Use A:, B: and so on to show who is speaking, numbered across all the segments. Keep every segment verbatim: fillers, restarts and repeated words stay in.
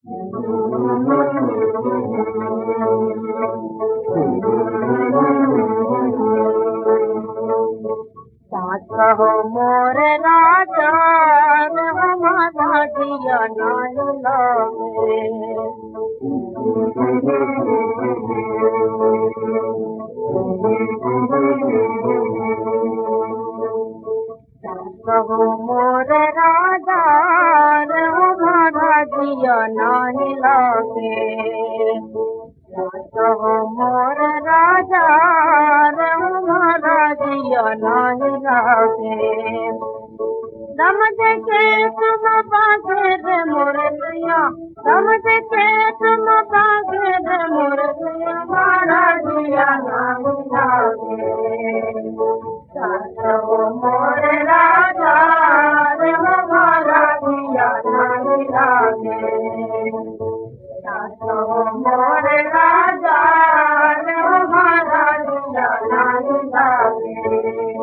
A: कहो मोर राजा हमारा दिया नाई लागे कहो मोर राजा हमारा दिया नाई लागे कहो मोर राजा हमारा दिया नाई लागे दम देखे तुम बागे रे मोर दिया दम देखे तुम बागे रे मोर दिया हमारा दिया नाई लागे कहो मोर राजा हमारा दिया नाई लागे कहो मोर राजा हमारा दिया नाई लागे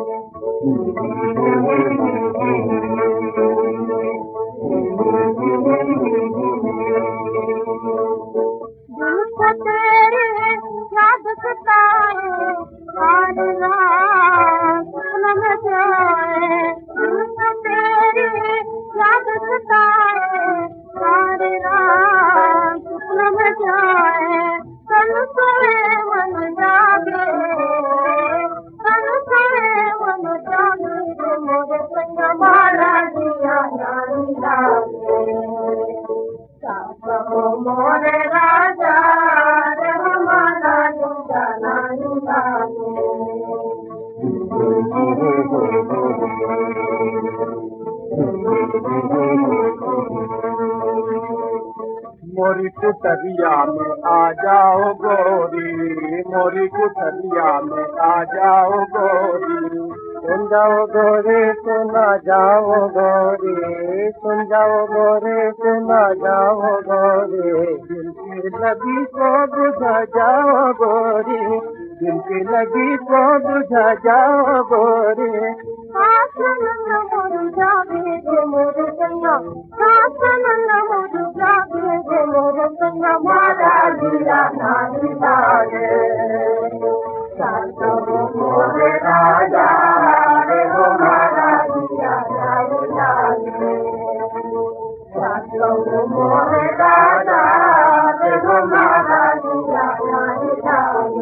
A: तेरे याद सताए हर रात सपन में जाए तेरे याद सताए हर रात सपन में जाए तन सोए मन जागे तन सोए मन जागे मोर संग मारा दिया नाई लागे कहो मोर राजा हमारा दिया नाई लागे मोरी कुटरिया में आ जाओ गोरी मोरी कुटरिया में आ जाओ गोरी सुन जाओ गोरे सुना जाओ गोरे सुन जाओ गोरे सुना जाओ गोरे दिल की लगी को बुझा जाओ गोरी दिल की लगी को बुझा जाओ गोरे मोर जागे रे मोर सैया मोर जागे रे मोर सैया मारा दिया नाई लागे मोर राजा रे हमारा दिया नाई लागे मोर राजा रे हमारा दिया नाई लागे